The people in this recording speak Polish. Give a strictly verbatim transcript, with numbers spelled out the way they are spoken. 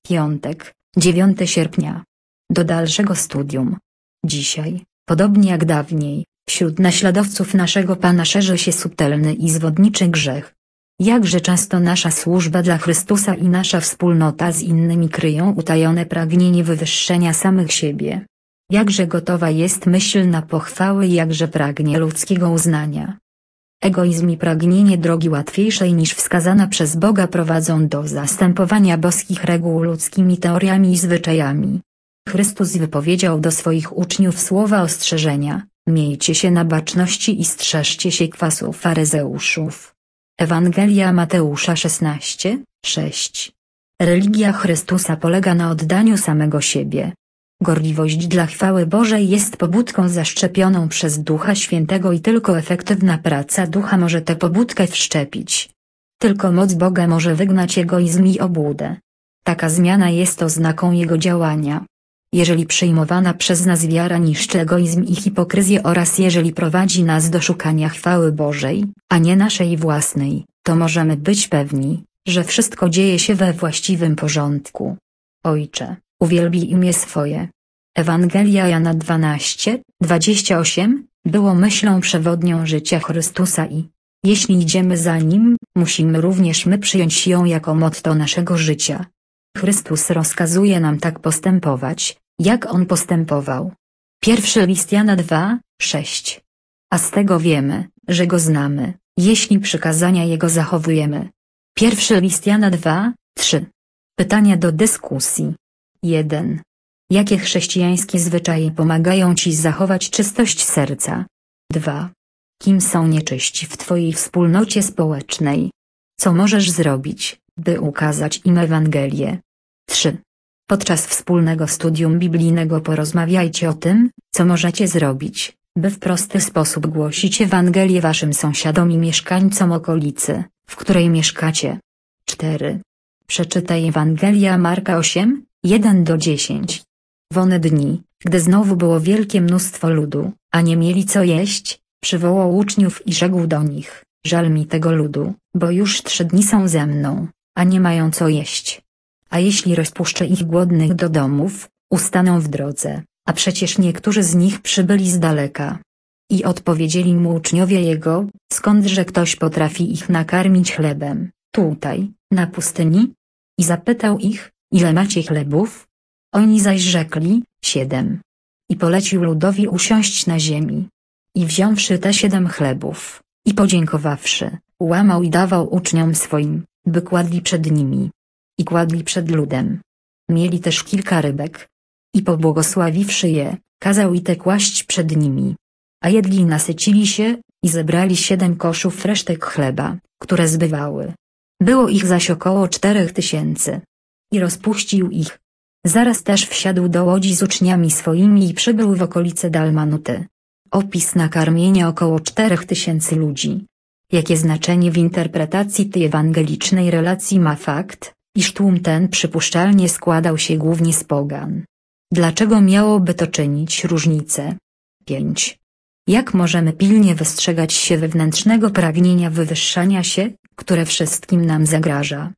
Piątek, dziewiątego sierpnia. Do dalszego studium. Dzisiaj, podobnie jak dawniej, wśród naśladowców naszego Pana szerzy się subtelny i zwodniczy grzech. Jakże często nasza służba dla Chrystusa i nasza wspólnota z innymi kryją utajone pragnienie wywyższenia samych siebie. Jakże gotowa jest myśl na pochwały i jakże pragnie ludzkiego uznania. Egoizm i pragnienie drogi łatwiejszej niż wskazana przez Boga prowadzą do zastępowania boskich reguł ludzkimi teoriami i zwyczajami. Chrystus wypowiedział do swoich uczniów słowa ostrzeżenia: miejcie się na baczności i strzeżcie się kwasu faryzeuszów. Ewangelia Mateusza szesnaście, sześć. Religia Chrystusa polega na oddaniu samego siebie. Gorliwość dla chwały Bożej jest pobudką zaszczepioną przez Ducha Świętego i tylko efektywna praca Ducha może tę pobudkę wszczepić. Tylko moc Boga może wygnać egoizm i obłudę. Taka zmiana jest oznaką Jego działania. Jeżeli przyjmowana przez nas wiara niszczy egoizm i hipokryzję oraz jeżeli prowadzi nas do szukania chwały Bożej, a nie naszej własnej, to możemy być pewni, że wszystko dzieje się we właściwym porządku. Ojcze, uwielbij imię swoje. Ewangelia Jana dwanaście, dwadzieścia osiem, było myślą przewodnią życia Chrystusa i, jeśli idziemy za Nim, musimy również my przyjąć ją jako motto naszego życia. Chrystus rozkazuje nam tak postępować, jak On postępował. Pierwszy list Jana dwa, sześć. A z tego wiemy, że Go znamy, jeśli przykazania Jego zachowujemy. Pierwszy list Jana dwa, trzy. Pytania do dyskusji. jeden. Jakie chrześcijańskie zwyczaje pomagają Ci zachować czystość serca? dwa. Kim są nieczyści w Twojej wspólnocie społecznej? Co możesz zrobić, by ukazać im Ewangelię? trzy. Podczas wspólnego studium biblijnego porozmawiajcie o tym, co możecie zrobić, by w prosty sposób głosić Ewangelię Waszym sąsiadom i mieszkańcom okolicy, w której mieszkacie. cztery. Przeczytaj Ewangelia Marka osiem, jeden do dziesięciu. W one dni, gdy znowu było wielkie mnóstwo ludu, a nie mieli co jeść, przywołał uczniów i rzekł do nich: żal mi tego ludu, bo już trzy dni są ze mną, a nie mają co jeść. A jeśli rozpuszczę ich głodnych do domów, ustaną w drodze, a przecież niektórzy z nich przybyli z daleka. I odpowiedzieli mu uczniowie jego: skądże ktoś potrafi ich nakarmić chlebem, tutaj, na pustyni? I zapytał ich: ile macie chlebów? Oni zaś rzekli: siedem. I polecił ludowi usiąść na ziemi. I wziąwszy te siedem chlebów, i podziękowawszy, łamał i dawał uczniom swoim, by kładli przed nimi. I kładli przed ludem. Mieli też kilka rybek. I pobłogosławiwszy je, kazał i te kłaść przed nimi. A jedli i nasycili się, i zebrali siedem koszów resztek chleba, które zbywały. Było ich zaś około czterech tysięcy. I rozpuścił ich. Zaraz też wsiadł do łodzi z uczniami swoimi i przybył w okolice Dalmanuty. Opis nakarmienia około czterech tysięcy ludzi. Jakie znaczenie w interpretacji tej ewangelicznej relacji ma fakt, iż tłum ten przypuszczalnie składał się głównie z pogan? Dlaczego miałoby to czynić różnicę? pięć. Jak możemy pilnie wystrzegać się wewnętrznego pragnienia wywyższania się, które wszystkim nam zagraża?